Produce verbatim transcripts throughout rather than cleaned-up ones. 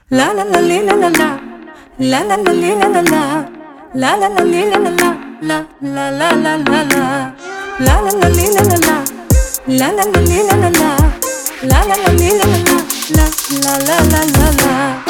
La la la li la la la. La la la li la la la. La la la li la la la. La la la la la la. La la la li la la la. La la la li la la la. La la la li la la la. La la la la la la.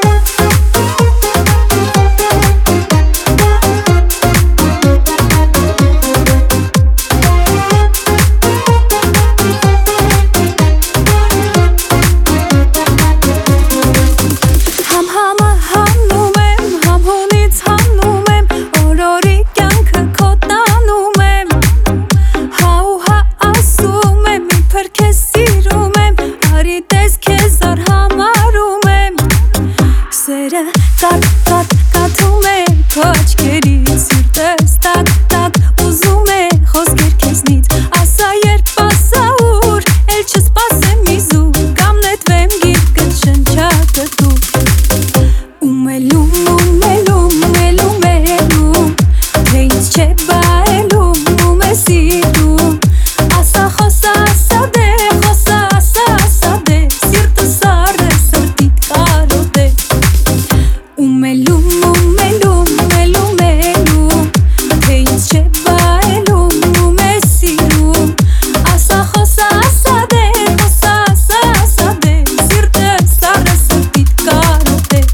Tat, tat, katum e Ko açkeriz Sirtes tat, tat Uzum e Խոսքեր քեզնից Ասա երբ ասա ուր Էլ չսպասեմ իզու Կամ նետվեմ գիրկը շնչակտու Ում էլում, ում էլում, էլում էլում Թե ինձ չէ բայելում Ում է սիրում Ասա խոսա, ասա դե Խոսա, ասա, ասա դե Սիրտը սար է, սրտիտ կարոտ է Ում էլում, ում էլում, էլում էլում Թե ինձ չէ բայելում, ում է սիրում Ասա խոսա, ասա դե Խոսա, ասա, ասա դե Սիրտը սար է, սրտիտ կարոտ է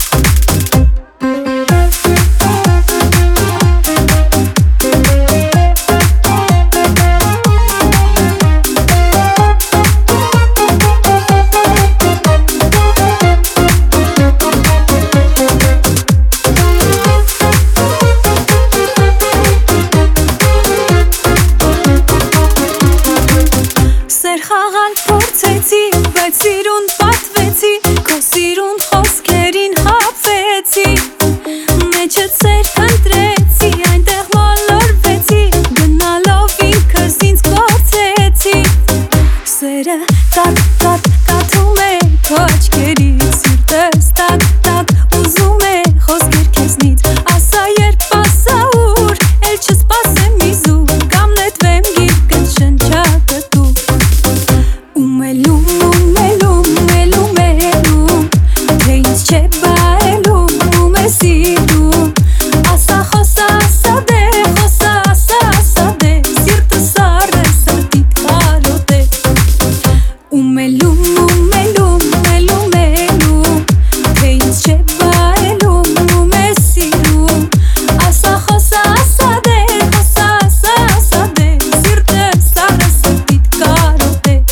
Սեր խաղալ փորձեցի, բայց սիրուն պատվեցի Քո սիրուն խոսքերին հապվեցի Մեջդ սեր քնտրեցի, այնտեղ մոլորվեցի Գնալով ինքս ինձ կորցեցի Սերը տատ, տատ, կաթում է Քո աչքերից Սիրտս տատ, տատ, ուզում է Խոսքեր քեզնից Ասա երբ ասա ուր Էլ չսպասեմ իզու Կամ նետվեմ գիրկը շնչակտու Ում էլում, ում էլում, էլում էլում Թե ինձ չէ բայելում, ում է սիրում Ասա խոսա, ասա դե, խոսա, ասա, ասա դե Սիրտը սար է, սրտիտ կարոտ է Ում էլում, ում էլում, էլում էլում Թե ինձ չէ բայելում, ում է սիրում Ասա խոսա, ասա դե, խոսա, ասա, ասա դե Սիրտը սար է, սրտիտ կարոտ է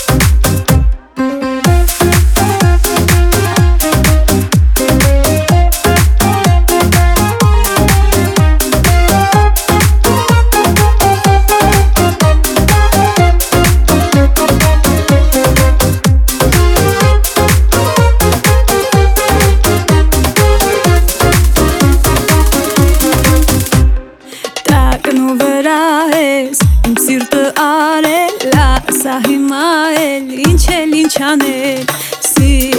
Տակնու վրա ես, իմ սիրտը արել Ասա հիմա էլ, ինչ էլ ինչ անել